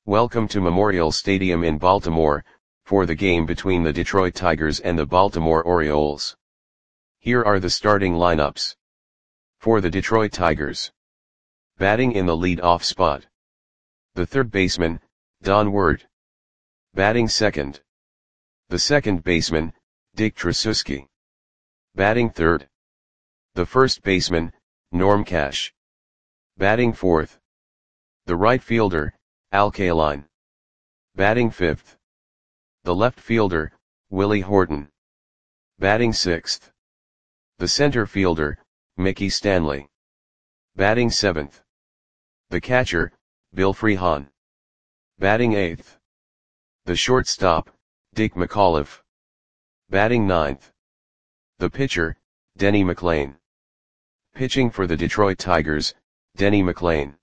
Welcome to Memorial Stadium in Baltimore, for the game between the Detroit Tigers and the Baltimore Orioles. Here are the starting lineups. For the Detroit Tigers. Batting in the lead-off spot. The third baseman, Don Ward. Batting second. The second baseman, Dick Tracewski. Batting third. The first baseman, Norm Cash. Batting fourth. The right fielder, Al Kaline. Batting fifth. The left fielder, Willie Horton. Batting sixth. The center fielder, Mickey Stanley. Batting seventh. The catcher, Bill Freehan. Batting eighth. The shortstop, Dick McAuliffe. Batting ninth. The pitcher, Denny McLain. Pitching for the Detroit Tigers, Denny McLain.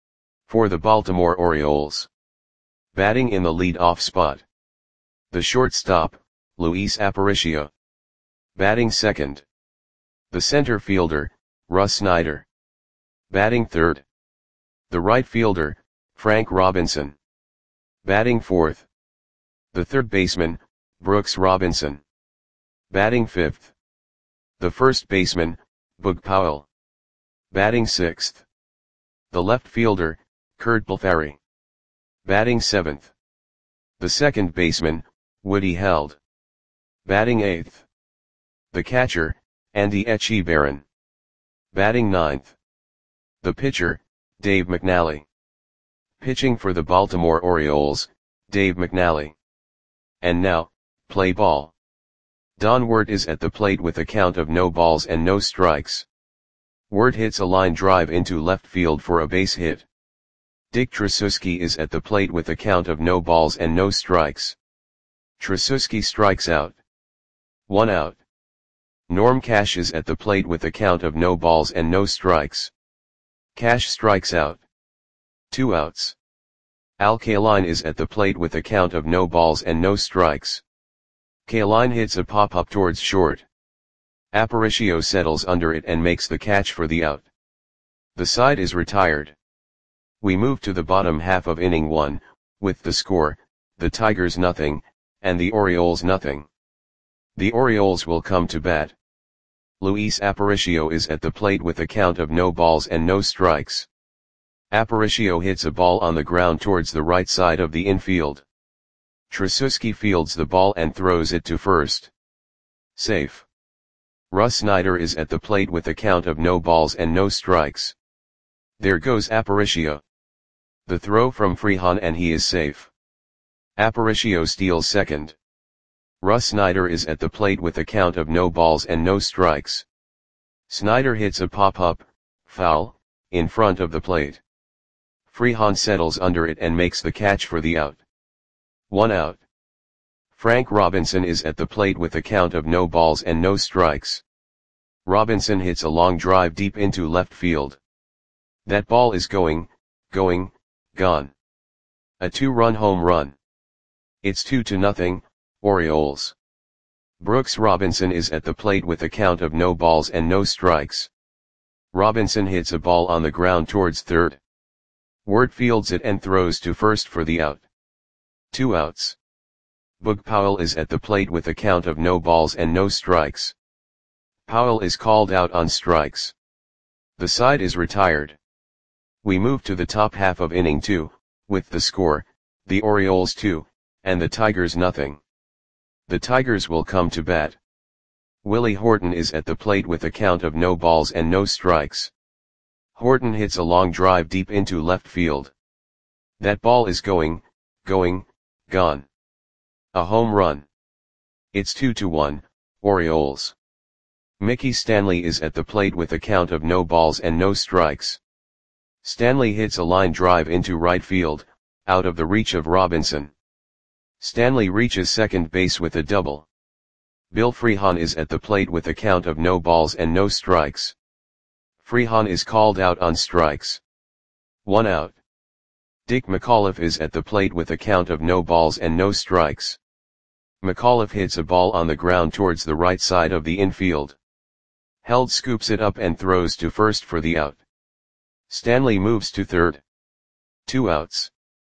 For the Baltimore Orioles. Batting in the lead-off spot. The shortstop, Luis Aparicio. Batting second. The center fielder, Russ Snyder. Batting third. The right fielder, Frank Robinson. Batting fourth. The third baseman, Brooks Robinson. Batting fifth. The first baseman, Boog Powell. Batting sixth. The left fielder, Curt Balfari. Batting seventh. The second baseman, Woody Held. Batting eighth. The catcher, Andy Etchebarren. Batting ninth. The pitcher, Dave McNally. Pitching for the Baltimore Orioles, Dave McNally. And now, play ball. Don Ward is at the plate with a count of no balls and no strikes. Ward hits a line drive into left field for a base hit. Dick Tracewski is at the plate with a count of no balls and no strikes. Tracewski strikes out. 1 out. Norm Cash is at the plate with a count of no balls and no strikes. Cash strikes out. 2 outs. Al Kaline is at the plate with a count of no balls and no strikes. Kaline hits a pop-up towards short. Aparicio settles under it and makes the catch for the out. The side is retired. We move to the bottom half of inning 1, with the score, the Tigers nothing, and the Orioles nothing. The Orioles will come to bat. Luis Aparicio is at the plate with a count of no balls and no strikes. Aparicio hits a ball on the ground towards the right side of the infield. Tracewski fields the ball and throws it to first. Safe. Russ Snyder is at the plate with a count of no balls and no strikes. There goes Aparicio. The throw from Freehan and he is safe. Aparicio steals second. Russ Snyder is at the plate with a count of no balls and no strikes. Snyder hits a pop-up, foul, in front of the plate. Freehan settles under it and makes the catch for the out. 1 out. Frank Robinson is at the plate with a count of no balls and no strikes. Robinson hits a long drive deep into left field. That ball is gone. A 2-run home run. It's 2-0, Orioles. Brooks Robinson is at the plate with a count of no balls and no strikes. Robinson hits a ball on the ground towards third. Ward fields it and throws to first for the out. 2 outs. Boog Powell is at the plate with a count of no balls and no strikes. Powell is called out on strikes. The side is retired. We move to the top half of inning 2, with the score, the Orioles 2, and the Tigers nothing. The Tigers will come to bat. Willie Horton is at the plate with a count of no balls and no strikes. Horton hits a long drive deep into left field. That ball is gone. A home run. It's 2-1, Orioles. Mickey Stanley is at the plate with a count of no balls and no strikes. Stanley hits a line drive into right field, out of the reach of Robinson. Stanley reaches second base with a double. Bill Freehan is at the plate with a count of no balls and no strikes. Freehan is called out on strikes. 1 out. Dick McAuliffe is at the plate with a count of no balls and no strikes. McAuliffe hits a ball on the ground towards the right side of the infield. Held scoops it up and throws to first for the out. Stanley moves to third. 2 outs.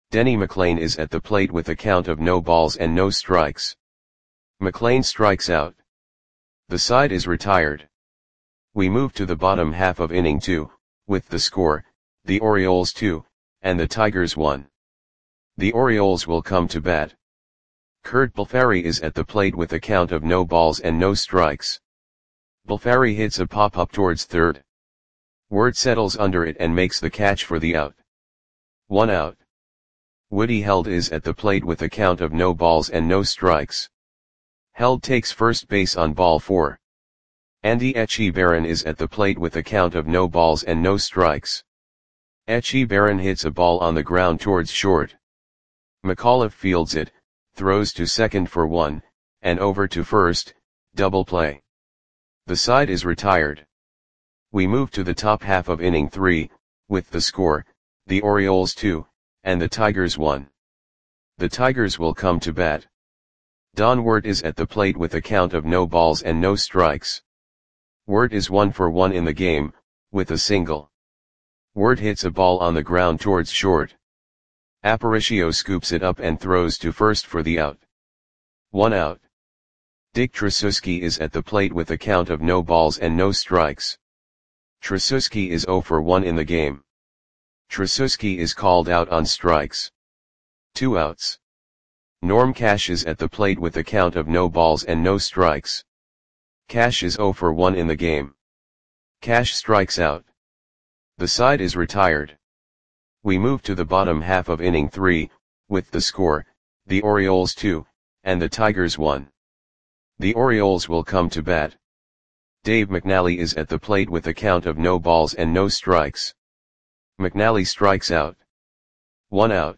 Denny McLean is at the plate with a count of no balls and no strikes. McLean strikes out. The side is retired. We move to the bottom half of inning 2, with the score, the Orioles 2, and the Tigers 1. The Orioles will come to bat. Curt Balfari is at the plate with a count of no balls and no strikes. Balfari hits a pop-up towards third. Ward settles under it and makes the catch for the out. 1 out. Woody Held is at the plate with a count of no balls and no strikes. Held takes first base on ball 4. Andy Etchebarren is at the plate with a count of no balls and no strikes. Etchebarren hits a ball on the ground towards short. McAuliffe fields it, throws to second for 1, and over to first, double play. The side is retired. We move to the top half of inning 3, with the score, the Orioles 2, and the Tigers 1. The Tigers will come to bat. Don Wirt is at the plate with a count of no balls and no strikes. Wirt is 1 for 1 in the game, with a single. Wirt hits a ball on the ground towards short. Aparicio scoops it up and throws to first for the out. 1 out. Dick Tracewski is at the plate with a count of no balls and no strikes. Tracewski is 0 for 1 in the game. Tracewski is called out on strikes. 2 outs. Norm Cash is at the plate with a count of no balls and no strikes. Cash is 0 for 1 in the game. Cash strikes out. The side is retired. We move to the bottom half of inning 3, with the score, the Orioles 2, and the Tigers 1. The Orioles will come to bat. Dave McNally is at the plate with a count of no balls and no strikes. McNally strikes out. 1 out.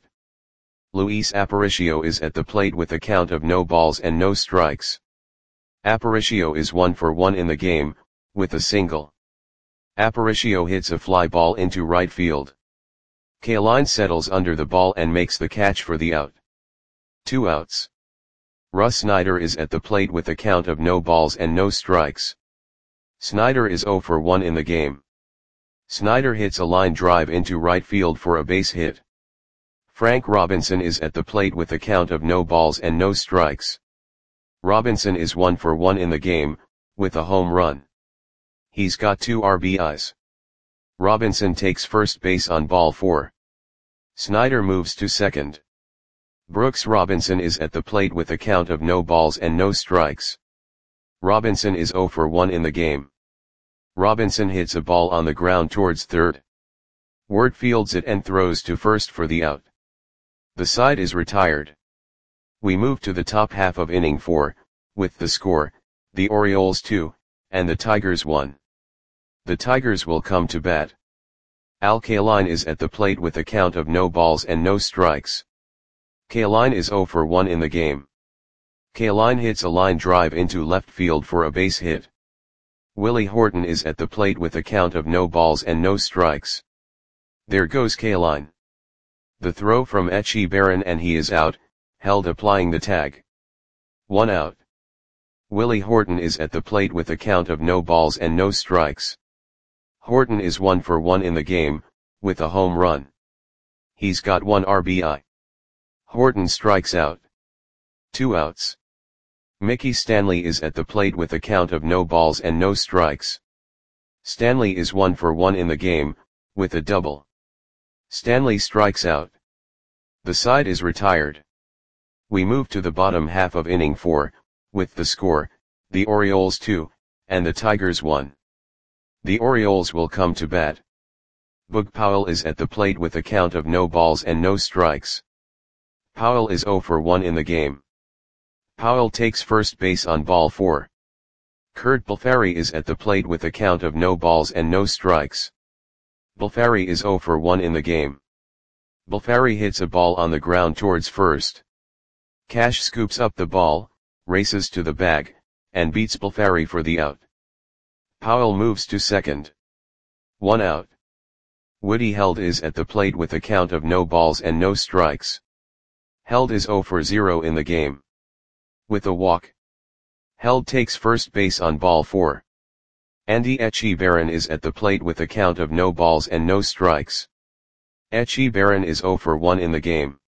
Luis Aparicio is at the plate with a count of no balls and no strikes. Aparicio is 1 for 1 in the game, with a single. Aparicio hits a fly ball into right field. Kaline settles under the ball and makes the catch for the out. 2 outs. Russ Snyder is at the plate with a count of no balls and no strikes. Snyder is 0 for 1 in the game. Snyder hits a line drive into right field for a base hit. Frank Robinson is at the plate with a count of no balls and no strikes. Robinson is 1 for 1 in the game, with a home run. He's got 2 RBIs. Robinson takes first base on ball 4. Snyder moves to second. Brooks Robinson is at the plate with a count of no balls and no strikes. Robinson is 0 for 1 in the game. Robinson hits a ball on the ground towards third. Wirt fields it and throws to first for the out. The side is retired. We move to the top half of inning 4, with the score, the Orioles 2, and the Tigers 1. The Tigers will come to bat. Al Kaline is at the plate with a count of no balls and no strikes. Kaline is 0 for 1 in the game. Kaline hits a line drive into left field for a base hit. Willie Horton is at the plate with a count of no balls and no strikes. There goes Kaline. The throw from Etchebarren and he is out, Held applying the tag. 1 out. Willie Horton is at the plate with a count of no balls and no strikes. Horton is 1 for 1 in the game, with a home run. He's got 1 RBI. Horton strikes out. 2 outs. Mickey Stanley is at the plate with a count of no balls and no strikes. Stanley is 1 for 1 in the game, with a double. Stanley strikes out. The side is retired. We move to the bottom half of inning 4, with the score, the Orioles 2, and the Tigers 1. The Orioles will come to bat. Boog Powell is at the plate with a count of no balls and no strikes. Powell is 0 for 1 in the game. Powell takes first base on ball 4. Curt Balfari is at the plate with a count of no balls and no strikes. Balfari is 0 for 1 in the game. Balfari hits a ball on the ground towards first. Cash scoops up the ball, races to the bag, and beats Balfari for the out. Powell moves to second. 1 out. Woody Held is at the plate with a count of no balls and no strikes. Held is 0 for 0 in the game. With a walk. Held takes first base on ball 4. Andy Etchebarren is at the plate with a count of no balls and no strikes. Etchebarren is 0 for 1 in the game.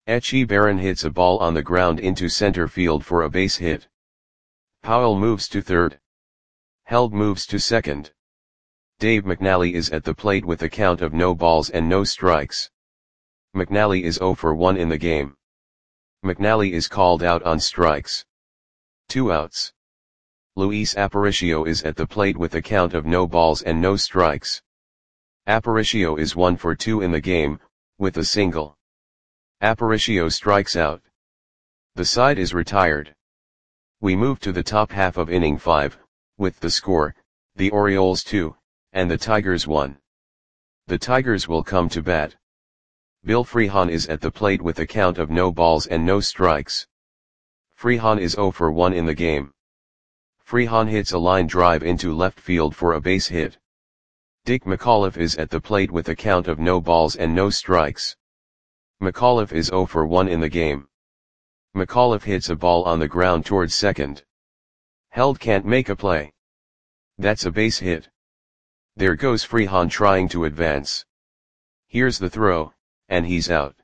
Etche Barron hits a ball on the ground into center field for a base hit. Powell moves to third. Held moves to second. Dave McNally is at the plate with a count of no balls and no strikes. McNally is 0 for 1 in the game. McNally is called out on strikes. 2 outs. Luis Aparicio is at the plate with a count of no balls and no strikes. Aparicio is 1 for 2 in the game, with a single. Aparicio strikes out. The side is retired. We move to the top half of inning 5, with the score, the Orioles 2, and the Tigers 1. The Tigers will come to bat. Bill Freehan is at the plate with a count of no balls and no strikes. Freehan is 0 for 1 in the game. Freehan hits a line drive into left field for a base hit. Dick McAuliffe is at the plate with a count of no balls and no strikes. McAuliffe is 0 for 1 in the game. McAuliffe hits a ball on the ground towards second. Held can't make a play. That's a base hit. There goes Freehan trying to advance. Here's the throw, and he's out.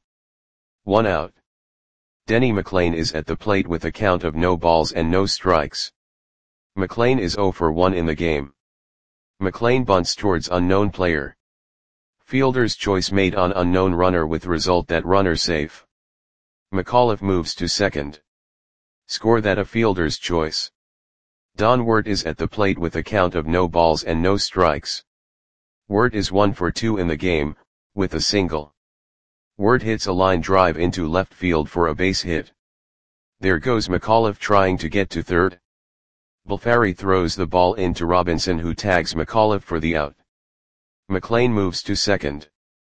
1 out. Denny McLain is at the plate with a count of no balls and no strikes. McLain is 0 for 1 in the game. McLain bunts towards unknown player. Fielder's choice made on unknown runner with result that runner safe. McAuliffe moves to second. Score that a fielder's choice. Don Wirt is at the plate with a count of no balls and no strikes. Wirt is 1 for 2 in the game, with a single. Wirt hits a line drive into left field for a base hit. There goes McAuliffe trying to get to third. Bulfari throws the ball into Robinson, who tags McAuliffe for the out. McLain moves to second.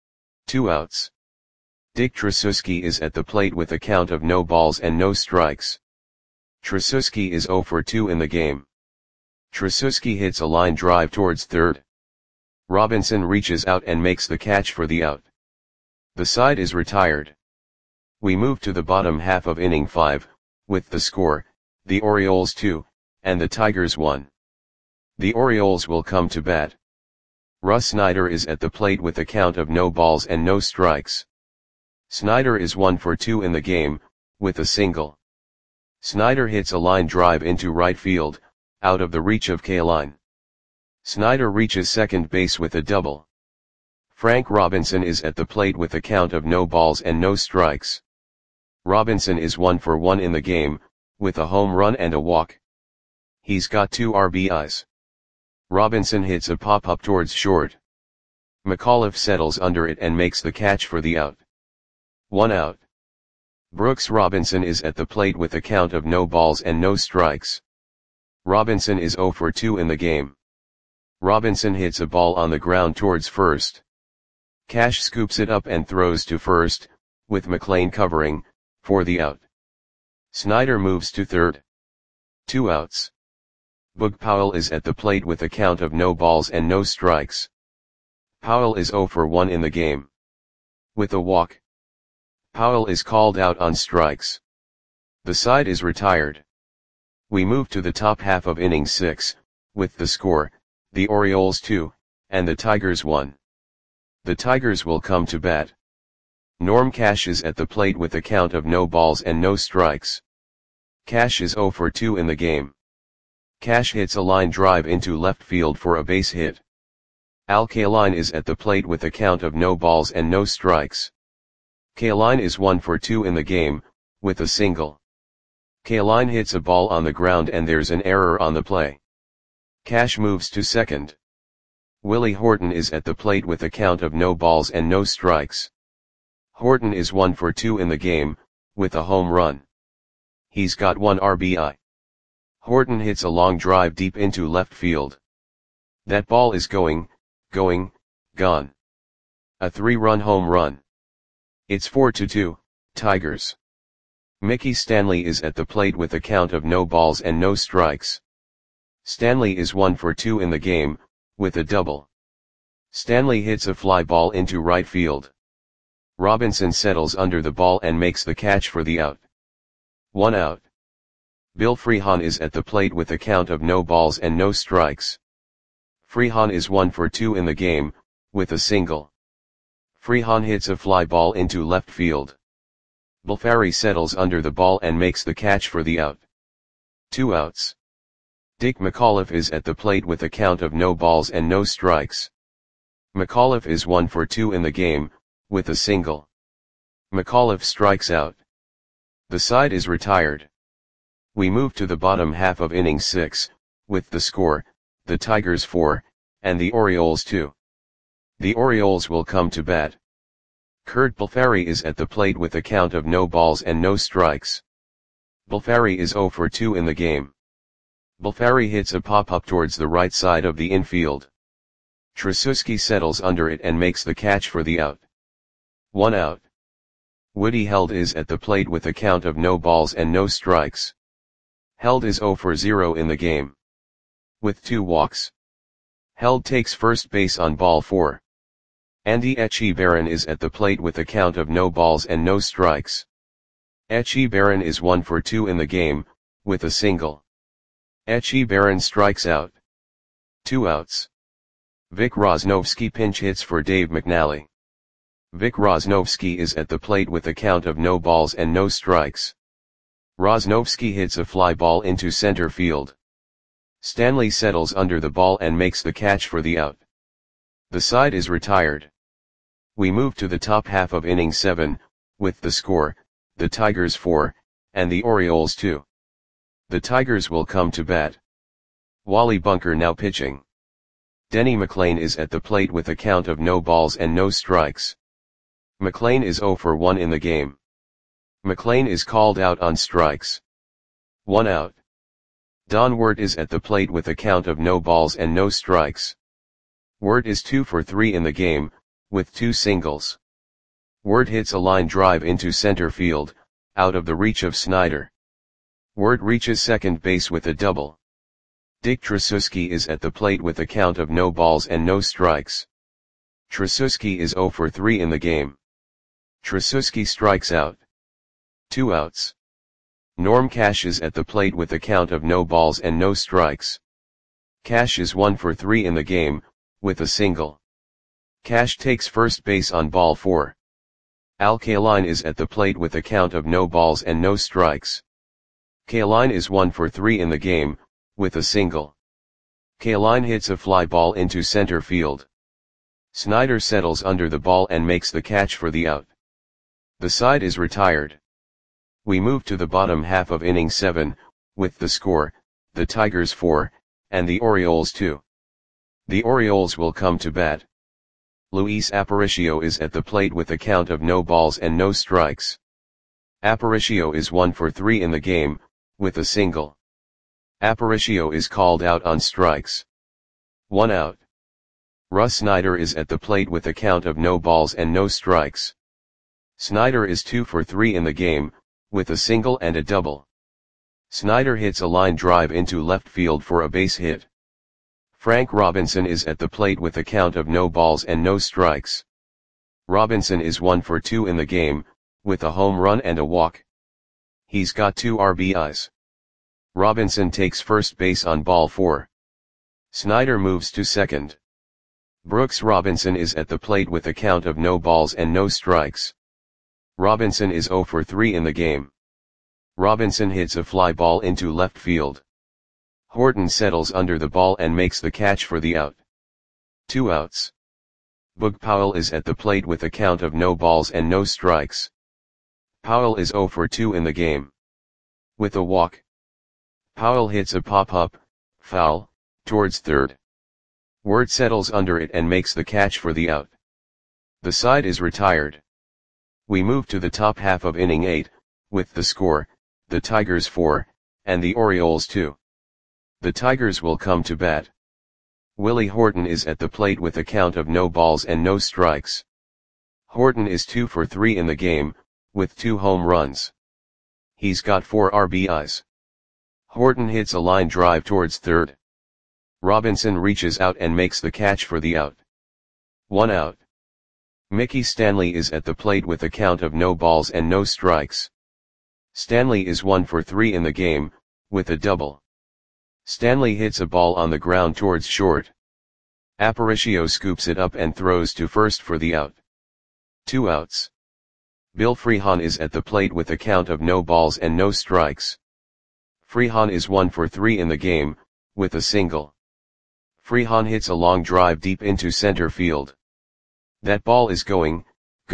2 outs. Dick Tracewski is at the plate with a count of no balls and no strikes. Tracewski is 0 for 2 in the game. Tracewski hits a line drive towards third. Robinson reaches out and makes the catch for the out. The side is retired. We move to the bottom half of inning 5, with the score, the Orioles 2, and the Tigers 1. The Orioles will come to bat. Russ Snyder is at the plate with a count of no balls and no strikes. Snyder is 1 for 2 in the game, with a single. Snyder hits a line drive into right field, out of the reach of Kaline. Snyder reaches second base with a double. Frank Robinson is at the plate with a count of no balls and no strikes. Robinson is 1 for 1 in the game, with a home run and a walk. He's got 2 RBIs. Robinson hits a pop-up towards short. McAuliffe settles under it and makes the catch for the out. 1 out. Brooks Robinson is at the plate with a count of no balls and no strikes. Robinson is 0 for 2 in the game. Robinson hits a ball on the ground towards first. Cash scoops it up and throws to first, with McLain covering, for the out. Snyder moves to third. 2 outs. Boog Powell is at the plate with a count of no balls and no strikes. Powell is 0 for 1 in the game. With a walk. Powell is called out on strikes. The side is retired. We move to the top half of inning 6, with the score, the Orioles 2, and the Tigers 1. The Tigers will come to bat. Norm Cash is at the plate with a count of no balls and no strikes. Cash is 0 for 2 in the game. Cash hits a line drive into left field for a base hit. Al Kaline is at the plate with a count of no balls and no strikes. Kaline is 1 for 2 in the game, with a single. Kaline hits a ball on the ground and there's an error on the play. Cash moves to second. Willie Horton is at the plate with a count of no balls and no strikes. Horton is 1 for 2 in the game, with a home run. He's got 1 RBI. Horton hits a long drive deep into left field. That ball is gone. A 3-run home run. It's 4-2, Tigers. Mickey Stanley is at the plate with a count of no balls and no strikes. Stanley is 1 for 2 in the game, with a double. Stanley hits a fly ball into right field. Robinson settles under the ball and makes the catch for the out. 1 out. Bill Freehan is at the plate with a count of no balls and no strikes. Freehan is 1 for 2 in the game, with a single. Freehan hits a fly ball into left field. Bulfari settles under the ball and makes the catch for the out. 2 outs. Dick McAuliffe is at the plate with a count of no balls and no strikes. McAuliffe is 1 for 2 in the game, with a single. McAuliffe strikes out. The side is retired. We move to the bottom half of inning 6, with the score, the Tigers 4, and the Orioles 2. The Orioles will come to bat. Curt Bulfari is at the plate with a count of no balls and no strikes. Bulfari is 0 for 2 in the game. Bulfari hits a pop-up towards the right side of the infield. Tracewski settles under it and makes the catch for the out. 1 out. Woody Held is at the plate with a count of no balls and no strikes. Held is 0 for 0 in the game. With 2 walks. Held takes first base on ball 4. Andy Etchebarren is at the plate with a count of no balls and no strikes. Etchebarren is 1 for 2 in the game, with a single. Etchebarren strikes out. 2 outs. Vic Rosnovsky pinch hits for Dave McNally. Vic Rosnovsky is at the plate with a count of no balls and no strikes. Rosnovsky hits a fly ball into center field. Stanley settles under the ball and makes the catch for the out. The side is retired. We move to the top half of inning 7, with the score, the Tigers 4, and the Orioles 2. The Tigers will come to bat. Wally Bunker now pitching. Denny McLain is at the plate with a count of no balls and no strikes. McLain is 0 for 1 in the game. McLain is called out on strikes. 1 out. Don Wirt is at the plate with a count of no balls and no strikes. Wirt is 2 for 3 in the game, with 2 singles. Wirt hits a line drive into center field, out of the reach of Snyder. Wirt reaches second base with a double. Dick Tracewski is at the plate with a count of no balls and no strikes. Tracewski is 0 for 3 in the game. Tracewski strikes out. 2 outs. Norm Cash is at the plate with a count of no balls and no strikes. Cash is 1 for 3 in the game, with a single. Cash takes first base on ball 4. Al Kaline is at the plate with a count of no balls and no strikes. Kaline is 1 for 3 in the game, with a single. Kaline hits a fly ball into center field. Snyder settles under the ball and makes the catch for the out. The side is retired. We move to the bottom half of inning 7, with the score, the Tigers 4, and the Orioles 2. The Orioles will come to bat. Luis Aparicio is at the plate with a count of no balls and no strikes. Aparicio is 1 for 3 in the game, with a single. Aparicio is called out on strikes. 1 out. Russ Snyder is at the plate with a count of no balls and no strikes. Snyder is 2 for 3 in the game, with a single and a double. Snyder hits a line drive into left field for a base hit. Frank Robinson is at the plate with a count of no balls and no strikes. Robinson is 1 for 2 in the game, with a home run and a walk. He's got 2 RBIs. Robinson takes first base on ball 4. Snyder moves to second. Brooks Robinson is at the plate with a count of no balls and no strikes. Robinson is 0 for 3 in the game. Robinson hits a fly ball into left field. Horton settles under the ball and makes the catch for the out. 2 outs. Boog Powell is at the plate with a count of no balls and no strikes. Powell is 0 for 2 in the game. With a walk. Powell hits a pop-up, foul, towards third. Wirt settles under it and makes the catch for the out. The side is retired. We move to the top half of inning 8, with the score, the Tigers 4, and the Orioles 2. The Tigers will come to bat. Willie Horton is at the plate with a count of no balls and no strikes. Horton is 2 for 3 in the game, with 2 home runs. He's got 4 RBIs. Horton hits a line drive towards third. Robinson reaches out and makes the catch for the out. 1 out. Mickey Stanley is at the plate with a count of no balls and no strikes. Stanley is 1 for 3 in the game, with a double. Stanley hits a ball on the ground towards short. Aparicio scoops it up and throws to first for the out. 2 outs. Bill Freehan is at the plate with a count of no balls and no strikes. Freehan is 1 for 3 in the game, with a single. Freehan hits a long drive deep into center field. That ball is gone.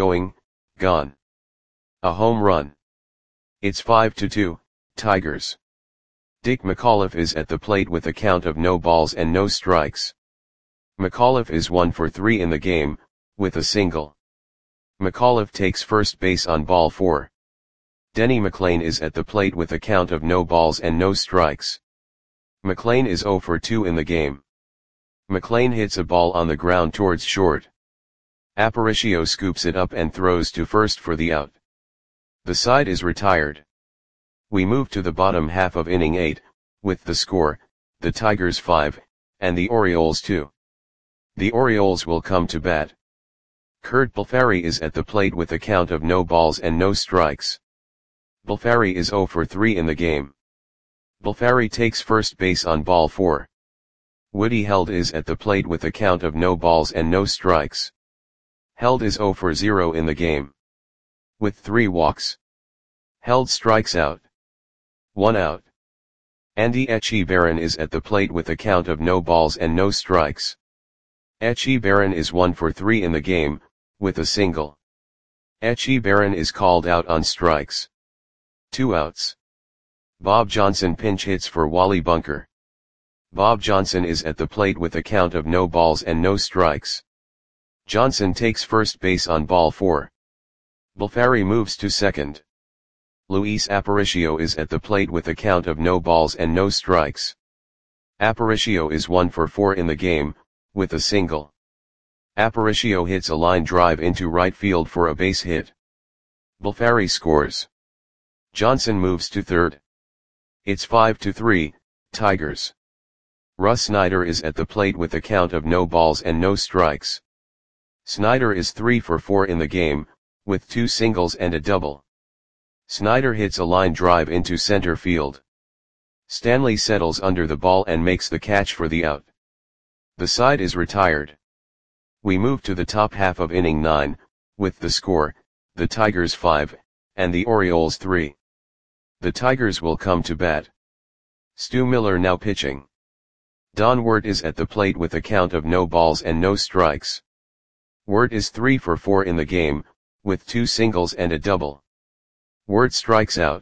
A home run. It's 5-2, Tigers. Dick McAuliffe is at the plate with a count of no balls and no strikes. McAuliffe is 1 for 3 in the game, with a single. McAuliffe takes first base on ball 4. Denny McLain is at the plate with a count of no balls and no strikes. McLain is 0 for 2 in the game. McLain hits a ball on the ground towards short. Aparicio scoops it up and throws to first for the out. The side is retired. We move to the bottom half of inning 8, with the score, the Tigers 5, and the Orioles 2. The Orioles will come to bat. Curt Balfari is at the plate with a count of no balls and no strikes. Balfari is 0 for 3 in the game. Balfari takes first base on ball 4. Woody Held is at the plate with a count of no balls and no strikes. Held is 0 for 0 in the game. With 3 walks. Held strikes out. 1 out. Andy Etchebarren is at the plate with a count of no balls and no strikes. Etchebarren is 1 for 3 in the game, with a single. Etchebarren is called out on strikes. 2 outs. Bob Johnson pinch hits for Wally Bunker. Bob Johnson is at the plate with a count of no balls and no strikes. Johnson takes first base on ball 4. Balfari moves to second. Luis Aparicio is at the plate with a count of no balls and no strikes. Aparicio is 1 for 4 in the game, with a single. Aparicio hits a line drive into right field for a base hit. Balfari scores. Johnson moves to third. It's 5-3, Tigers. Russ Snyder is at the plate with a count of no balls and no strikes. Snyder is 3 for 4 in the game, with 2 singles and a double. Snyder hits a line drive into center field. Stanley settles under the ball and makes the catch for the out. The side is retired. We move to the top half of inning 9, with the score, the Tigers 5, and the Orioles 3. The Tigers will come to bat. Stu Miller now pitching. Don Wirt is at the plate with a count of no balls and no strikes. Wirt is 3 for 4 in the game, with 2 singles and a double. Wirt strikes out.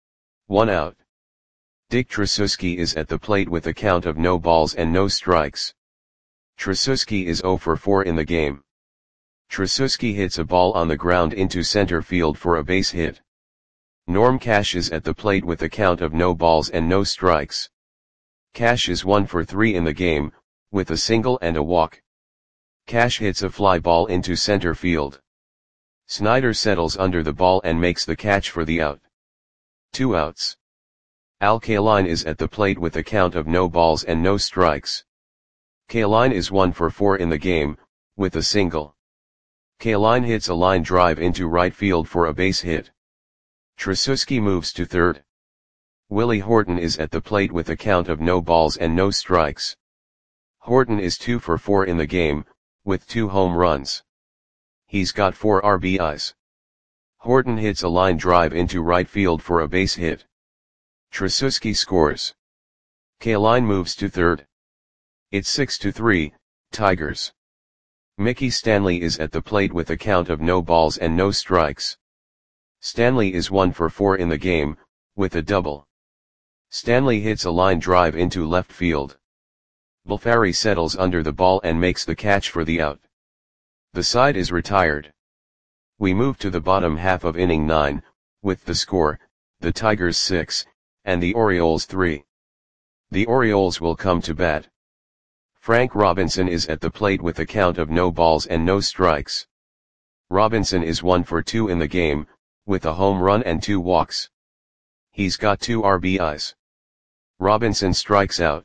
1 out. Dick Tracewski is at the plate with a count of no balls and no strikes. Tracewski is 0 for 4 in the game. Tracewski hits a ball on the ground into center field for a base hit. Norm Cash is at the plate with a count of no balls and no strikes. Cash is 1 for 3 in the game, with a single and a walk. Cash hits a fly ball into center field. Snyder settles under the ball and makes the catch for the out. 2 outs. Al Kaline is at the plate with a count of no balls and no strikes. Kaline is 1 for 4 in the game, with a single. Kaline hits a line drive into right field for a base hit. Tracewski moves to third. Willie Horton is at the plate with a count of no balls and no strikes. Horton is 2 for 4 in the game, with 2 home runs. He's got 4 RBIs. Horton hits a line drive into right field for a base hit. Tracewski scores. Kaline moves to third. It's 6-3, Tigers. Mickey Stanley is at the plate with a count of no balls and no strikes. Stanley is 1 for 4 in the game, with a double. Stanley hits a line drive into left field. Balfari settles under the ball and makes the catch for the out. The side is retired. We move to the bottom half of inning 9, with the score, the Tigers 6, and the Orioles 3. The Orioles will come to bat. Frank Robinson is at the plate with a count of no balls and no strikes. Robinson is 1 for 2 in the game, with a home run and 2 walks. He's got 2 RBIs. Robinson strikes out.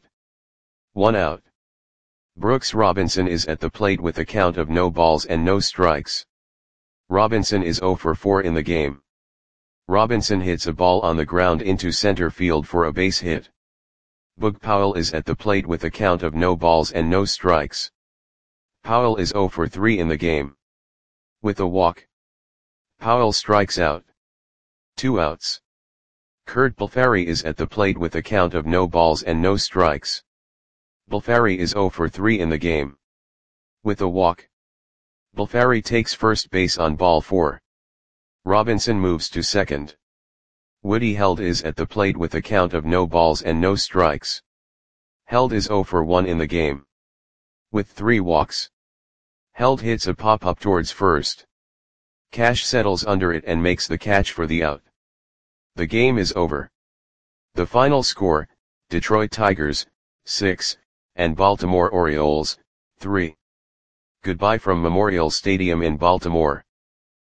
1 out. Brooks Robinson is at the plate with a count of no balls and no strikes. Robinson is 0 for 4 in the game. Robinson hits a ball on the ground into center field for a base hit. Boog Powell is at the plate with a count of no balls and no strikes. Powell is 0 for 3 in the game. With a walk. Powell strikes out. 2 outs. Curt Balfari is at the plate with a count of no balls and no strikes. Balfari is 0 for 3 in the game. With a walk. Balfari takes first base on ball 4. Robinson moves to second. Woody Held is at the plate with a count of no balls and no strikes. Held is 0 for 1 in the game. With 3 walks. Held hits a pop-up towards first. Cash settles under it and makes the catch for the out. The game is over. The final score, Detroit Tigers, 6, and Baltimore Orioles, 3. Goodbye from Memorial Stadium in Baltimore.